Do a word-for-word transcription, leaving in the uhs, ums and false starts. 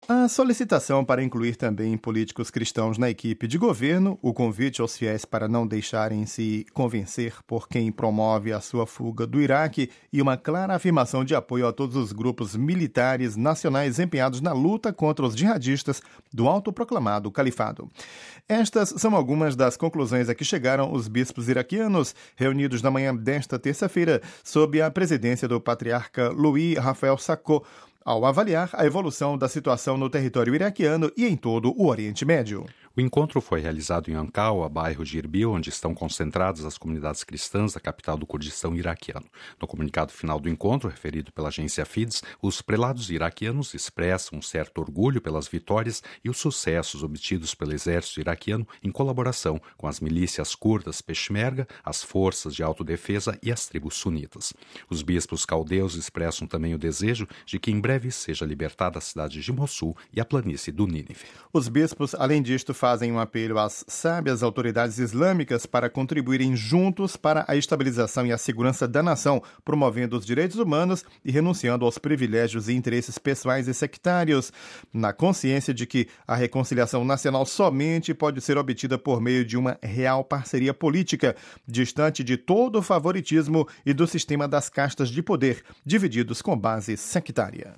A solicitação para incluir também políticos cristãos na equipe de governo, o convite aos fiéis para não deixarem se convencer por quem promove a sua fuga do Iraque e uma clara afirmação de apoio a todos os grupos militares nacionais empenhados na luta contra os jihadistas do autoproclamado califado. Estas são algumas das conclusões a que chegaram os bispos iraquianos, reunidos na manhã desta terça-feira, sob a presidência do patriarca Louis Rafael Sacco, ao avaliar a evolução da situação no território iraquiano e em todo o Oriente Médio. O encontro foi realizado em Ankawa, bairro de Erbil, onde estão concentradas as comunidades cristãs da capital do Kurdistão iraquiano. No comunicado final do encontro, referido pela agência Fides, os prelados iraquianos expressam um certo orgulho pelas vitórias e os sucessos obtidos pelo exército iraquiano em colaboração com as milícias curdas Peshmerga, as forças de autodefesa e as tribos sunitas. Os bispos caldeus expressam também o desejo de que em breve seja libertada a cidade de Mossul e a planície do Nínive. Os bispos, além disto, fazem um apelo às sábias autoridades islâmicas para contribuírem juntos para a estabilização e a segurança da nação, promovendo os direitos humanos e renunciando aos privilégios e interesses pessoais e sectários, na consciência de que a reconciliação nacional somente pode ser obtida por meio de uma real parceria política, distante de todo o favoritismo e do sistema das castas de poder, divididos com base sectária.